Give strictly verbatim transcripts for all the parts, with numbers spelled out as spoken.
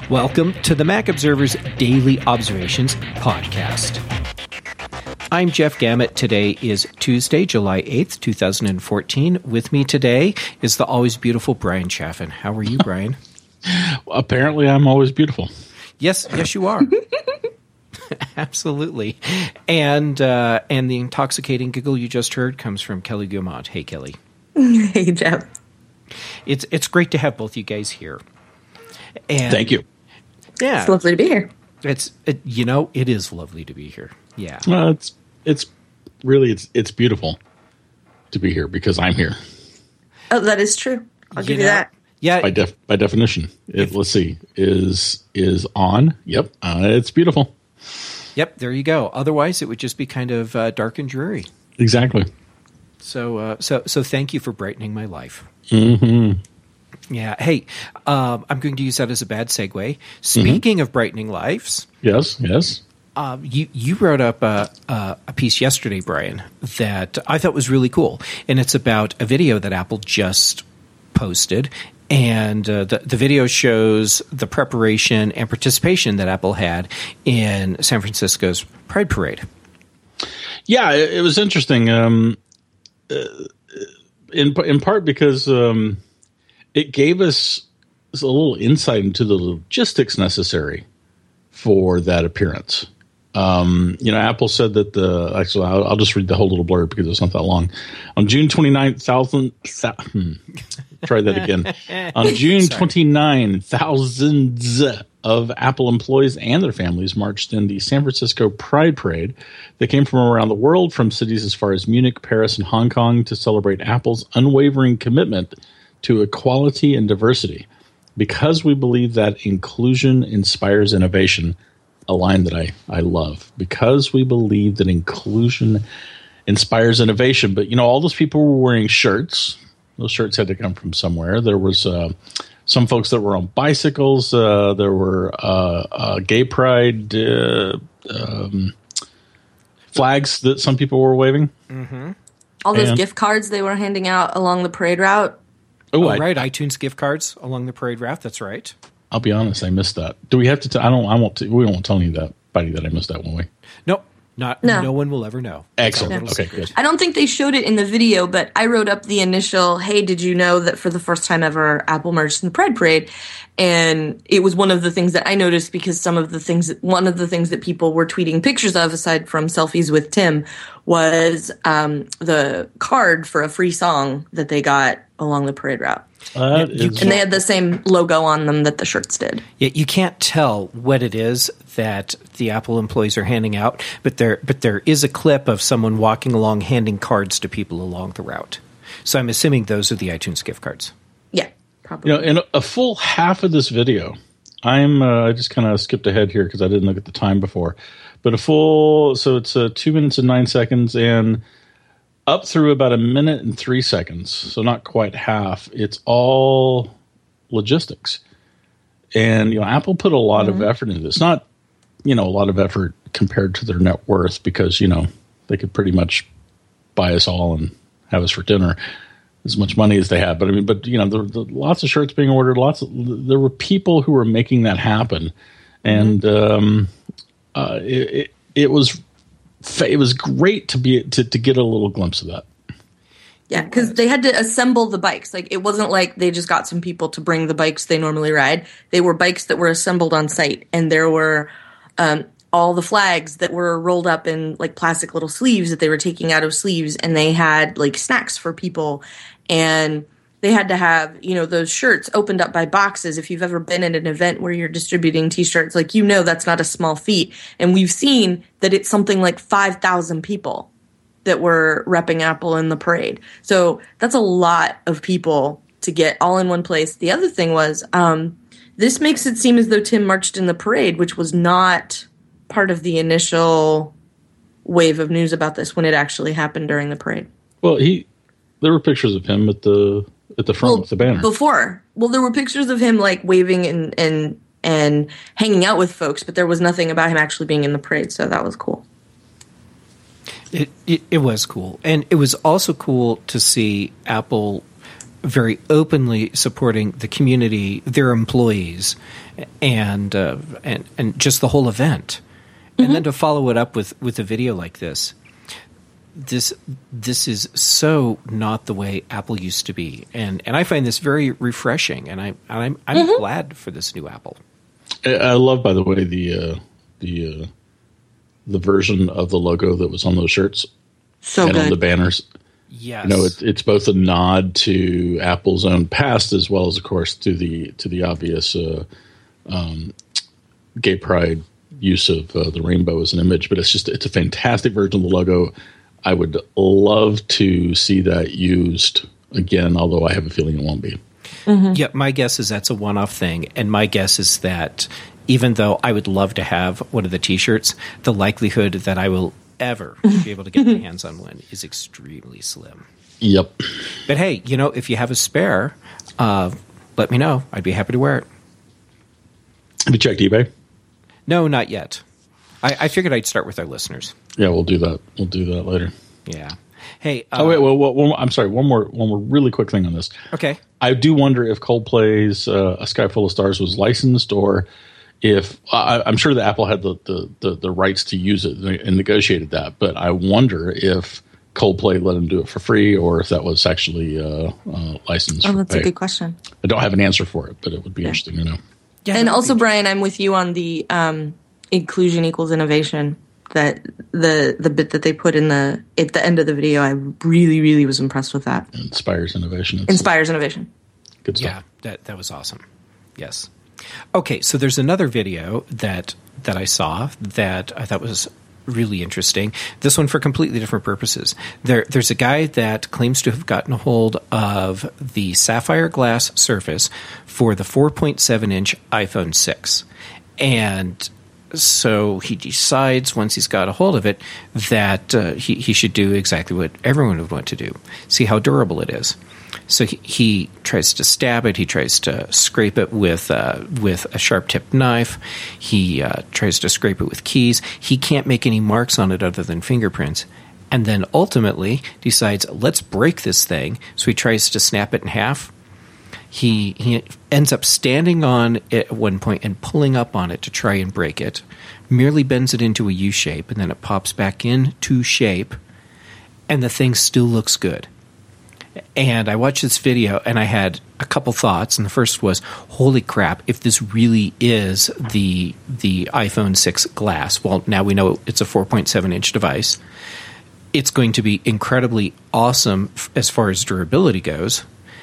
Welcome to the Mac Observer's Daily Observations podcast. I'm Jeff Gamet. Today is Tuesday, July eighth, twenty fourteen. With me today is the always beautiful Brian Chaffin. How are you, Brian? Well, apparently I'm always beautiful. Yes, yes you are. Absolutely. And uh, and the intoxicating giggle you just heard comes from Kelly Guimont. Hey, Kelly. Hey, Jeff. It's it's great to have both you guys here. And Thank you. Yeah, it's lovely to be here. It's it, you know it is lovely to be here. Yeah, well, it's it's really it's it's beautiful to be here because I'm here. Oh, that is true. I'll you give know, you that. Yeah, by def, by definition, it, let's see, is is on. Yep, uh, it's beautiful. Yep, there you go. Otherwise, it would just be kind of uh, dark and dreary. Exactly. So, uh, so, so, thank you for brightening my life. Mm-hmm. Yeah. Hey, um, I'm going to use that as a bad segue. Speaking mm-hmm. of brightening lives, yes, yes. Uh, you you wrote up a, a, a piece yesterday, Brian, that I thought was really cool, and it's about a video that Apple just posted, and uh, the the video shows the preparation and participation that Apple had in San Francisco's Pride Parade. Yeah, it, it was interesting. Um, uh, in in part because. Um, It gave us a little insight into the logistics necessary for that appearance. Um, you know, Apple said that the actually, I'll, I'll just read the whole little blurb because it's not that long. On June twenty-ninth, thousand, hmm, try that again. On June twenty-ninth, thousands of Apple employees and their families marched in the San Francisco Pride Parade. They came from around the world, from cities as far as Munich, Paris, and Hong Kong, to celebrate Apple's unwavering commitment to equality and diversity, because we believe that inclusion inspires innovation, a line that I, I love. Because we believe that inclusion inspires innovation. But, you know, all those people were wearing shirts. Those shirts had to come from somewhere. There was uh, some folks that were on bicycles. Uh, there were uh, uh, gay pride uh, um, flags that some people were waving. Mm-hmm. All those and, gift cards they were handing out along the parade route. Oh, I, right, iTunes gift cards along the parade route. That's right. I'll be honest, I missed that. Do we have to? T- I don't. I won't. T- we won't tell you that, buddy, that I missed that, won't we? Nope. Not. No. no one will ever know. Excellent. No. Okay, good. I don't think they showed it in the video, but I wrote up the initial, hey, did you know that for the first time ever, Apple merged in the Pride Parade? And it was one of the things that I noticed because some of the things, that, one of the things that people were tweeting pictures of, aside from selfies with Tim, was um, the card for a free song that they got along the parade route. Uh, you, and they had the same logo on them that the shirts did. Yeah, you can't tell what it is that the Apple employees are handing out, but there but there is a clip of someone walking along handing cards to people along the route. So I'm assuming those are the iTunes gift cards. Yeah, probably. You know, in a full half of this video, I'm uh, I just kind of skipped ahead here because I didn't look at the time before, but a full so it's uh, two minutes and nine seconds and. Up through about a minute and three seconds, so not quite half, it's all logistics. And, you know, Apple put a lot mm-hmm. of effort into this. Not, you know, a lot of effort compared to their net worth because, you know, they could pretty much buy us all and have us for dinner as much money as they had. But, I mean, but, you know, there were lots of shirts being ordered. Lots of, there were people who were making that happen. And mm-hmm. um, uh, it, it, it was... It was great to be to, to get a little glimpse of that. Yeah, because they had to assemble the bikes. Like, it wasn't like they just got some people to bring the bikes they normally ride. They were bikes that were assembled on site, and there were um, all the flags that were rolled up in like plastic little sleeves that they were taking out of sleeves, and they had like snacks for people, and they had to have, you know, those shirts opened up by boxes. If you've ever been at an event where you're distributing T-shirts, like, you know, that's not a small feat. And we've seen that it's something like five thousand people that were repping Apple in the parade. So that's a lot of people to get all in one place. The other thing was, um, this makes it seem as though Tim marched in the parade, which was not part of the initial wave of news about this when it actually happened during the parade. Well, he, there were pictures of him at the... At the front well, with the banner. Before. Well, there were pictures of him like waving and, and and hanging out with folks, but there was nothing about him actually being in the parade, so that was cool. It, it it was cool. And it was also cool to see Apple very openly supporting the community, their employees, and uh, and and just the whole event. Mm-hmm. And then to follow it up with, with a video like this, this this is so not the way Apple used to be, and and I find this very refreshing, and I I'm I'm mm-hmm. glad for this new Apple. I love, by the way, the uh, the uh, the version of the logo that was on those shirts so and good. on the banners. Yes, you know, it, it's both a nod to Apple's own past as well as, of course, to the to the obvious uh, um, gay pride use of uh, the rainbow as an image. But it's just it's a fantastic version of the logo. I would love to see that used again, although I have a feeling it won't be. Mm-hmm. Yeah, my guess is that's a one-off thing, and my guess is that even though I would love to have one of the T-shirts, the likelihood that I will ever be able to get my hands on one is extremely slim. Yep. But hey, you know, if you have a spare, uh, let me know. I'd be happy to wear it. Have you checked eBay? No, not yet. I, I figured I'd start with our listeners. Yeah, we'll do that. We'll do that later. Yeah. Hey. Uh, oh wait, well, well, well, I'm sorry. One more, one more really quick thing on this. Okay. I do wonder if Coldplay's uh, "A Sky Full of Stars" was licensed, or if I, I'm sure that Apple had the, the, the, the rights to use it and negotiated that. But I wonder if Coldplay let them do it for free, or if that was actually uh, uh, licensed. Oh, for that's pay. a good question. I don't have an answer for it, but it would be yeah. interesting to know. Yeah, and also, Brian, I'm with you on the um, inclusion equals innovation. That the the bit that they put in the at the end of the video, I really, really was impressed with that. It inspires innovation. It's inspires innovation. Good stuff. Yeah, that that was awesome. Yes. Okay, so there's another video that that I saw that I thought was really interesting. This one for completely different purposes. There, there's a guy that claims to have gotten a hold of the sapphire glass surface for the four point seven inch iPhone six, and so he decides once he's got a hold of it that uh, he, he should do exactly what everyone would want to do, see how durable it is. So he, he tries to stab it. He tries to scrape it with uh, with a sharp-tipped knife. He uh, tries to scrape it with keys. He can't make any marks on it other than fingerprints. And then ultimately decides, let's break this thing. So he tries to snap it in half. He he ends up standing on it at one point and pulling up on it to try and break it. Merely bends it into a U shape, and then it pops back into shape, and the thing still looks good. And I watched this video, and I had a couple thoughts. And the first was, holy crap, if this really is the the iPhone six glass, well, now we know it's a four point seven inch device. It's going to be incredibly awesome as far as durability goes.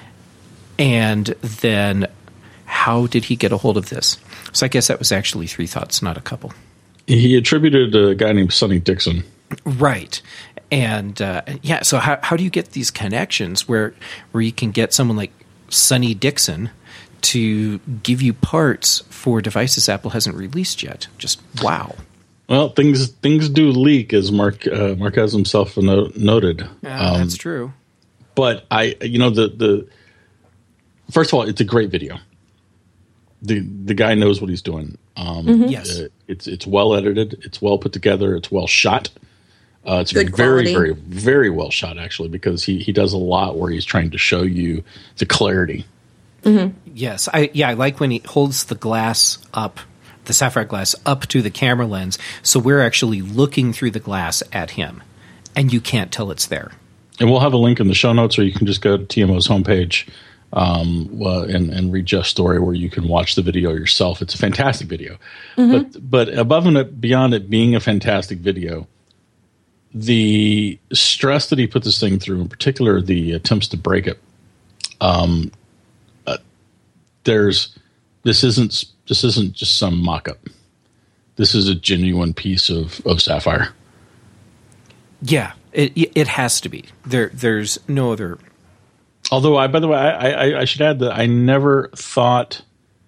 And then how did he get a hold of this? So I guess that was actually three thoughts, not a couple. He attributed a guy named Sonny Dixon. Right. And uh, yeah, so how how do you get these connections where where you can get someone like Sonny Dixon to give you parts for devices Apple hasn't released yet? Just wow. Well, things things do leak, as Mark uh, Marquez himself no- noted. Uh, um, that's true. But I, you know, the the first of all, it's a great video. the The guy knows what he's doing. Um, mm-hmm. Yes, uh, it's it's well edited. It's well put together. It's well shot. Uh, it's Good very, quality. very, very well shot, actually, because he, he does a lot where he's trying to show you the clarity. Mm-hmm. Yes, I yeah, I like when he holds the glass up, the sapphire glass up to the camera lens, so we're actually looking through the glass at him, and you can't tell it's there. And we'll have a link in the show notes, or you can just go to T M O's homepage um, well, and, and read Jeff's story, where you can watch the video yourself. It's a fantastic video. Mm-hmm. But but above and beyond it being a fantastic video, the stress that he put this thing through, in particular the attempts to break it, um, uh, there's this isn't this isn't just some mock-up. This is a genuine piece of, of sapphire. Yeah, it it has to be. There there's no other. Although I, by the way, I, I, I should add that I never thought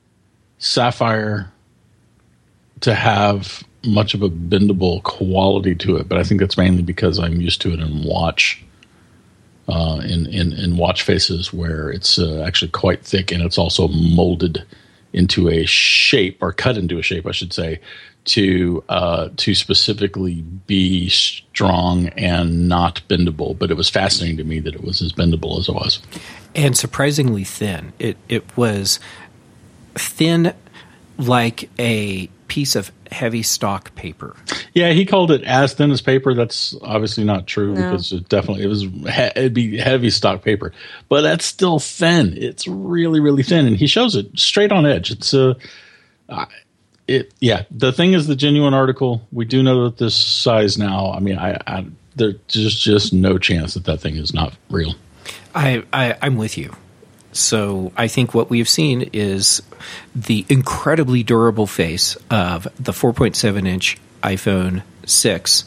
sapphire to have much of a bendable quality to it, but I think that's mainly because I'm used to it in watch, uh, in, in, in watch faces where it's uh, actually quite thick, and it's also molded into a shape, or cut into a shape, I should say, to uh, to specifically be strong and not bendable. But it was fascinating to me that it was as bendable as it was, and surprisingly thin. It it was thin like a piece of heavy stock paper. Yeah, he called it as thin as paper. That's obviously not true No. because it definitely it was he- it'd be heavy stock paper, but that's still thin. It's really really thin, and he shows it straight on edge. It's a uh, it yeah. The thing is the genuine article. We do know that this size now. I mean, I, I there's just just no chance that that thing is not real. I, I I'm with you. So I think what we've seen is the incredibly durable face of the four point seven inch iPhone six.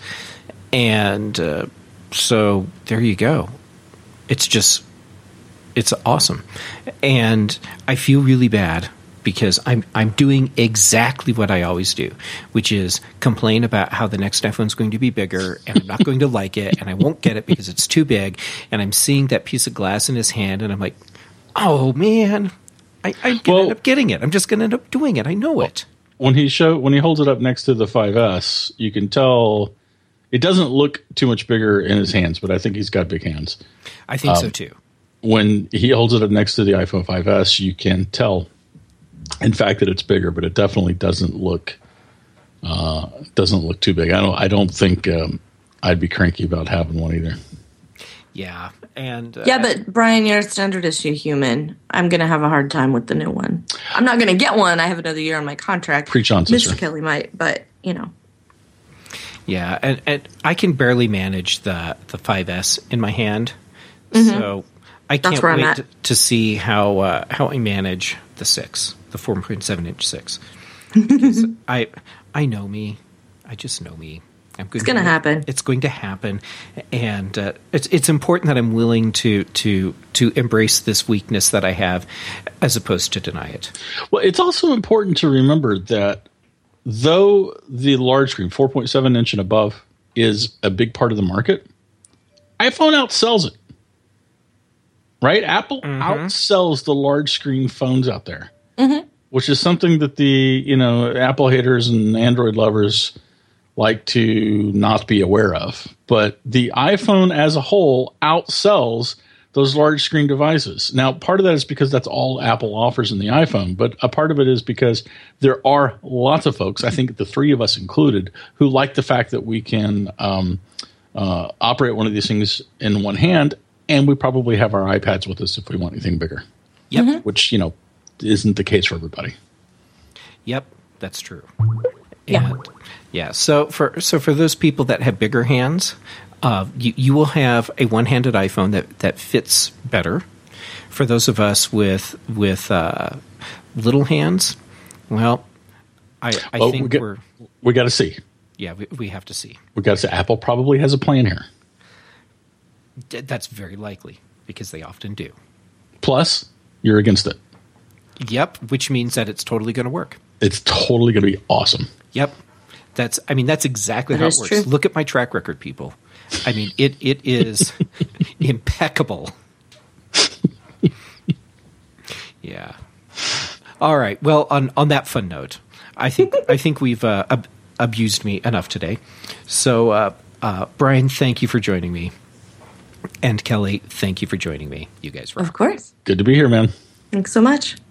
And uh, so there you go. It's just, it's awesome. And I feel really bad because I'm I'm doing exactly what I always do, which is complain about how the next iPhone is going to be bigger and I'm not going to like it and I won't get it because it's too big. And I'm seeing that piece of glass in his hand and I'm like, oh man, I, I'm going to Well- end up getting it. I'm just going to end up doing it. I know it. When he show when he holds it up next to the five S, you can tell it doesn't look too much bigger in his hands, but I think he's got big hands. I think Um, so too. When he holds it up next to the iPhone five S, you can tell, in fact, that it's bigger, but it definitely doesn't look uh, doesn't look too big. I don't I don't think um, I'd be cranky about having one either. Yeah. And uh, Yeah, but Brian, you're a standard issue human. I'm going to have a hard time with the new one. I'm not going to get one. I have another year on my contract. Preach on, Mister sister. Kelly might, but, you know. Yeah, and, and I can barely manage the the five S in my hand, so I That's can't where I'm wait at. to, to see how uh, how I manage the six, the four point seven inch six. Because I I know me, I just know me. I'm going It's gonna happen. It's going to happen, and uh, it's it's important that I'm willing to to to embrace this weakness that I have, as opposed to deny it. Well, it's also important to remember that though the large screen, four point seven inch and above, is a big part of the market, iPhone outsells it. Right? Apple outsells the large screen phones out there, which is something that the you know Apple haters and Android lovers like to not be aware of. But the iPhone as a whole outsells those large screen devices. Now, part of that is because that's all Apple offers in the iPhone, but a part of it is because there are lots of folks, I think the three of us included, who like the fact that we can um, uh, operate one of these things in one hand, and we probably have our iPads with us if we want anything bigger. Yep, Which, you know, isn't the case for everybody. yep, that's true. Yeah. And, yeah. So for so for those people that have bigger hands, uh, you you will have a one-handed iPhone that, that fits better. For those of us with with uh, little hands, well, I I Well, think we get- we're We got to see. yeah we, we have to see. We got to see. Apple probably has a plan here. D- That's very likely because they often do. Plus, you're against it. Yep, which means that it's totally going to work. It's totally going to be awesome. Yep. That's I mean that's exactly That how it is works. true. Look at my track record, people. I mean it it is impeccable. Yeah. All right. Well, on on that fun note, I think I think we've uh, ab- abused me enough today. So uh, uh, Brian, thank you for joining me. And Kelly, thank you for joining me. You guys rock. Of course. Good to be here, man. Thanks so much.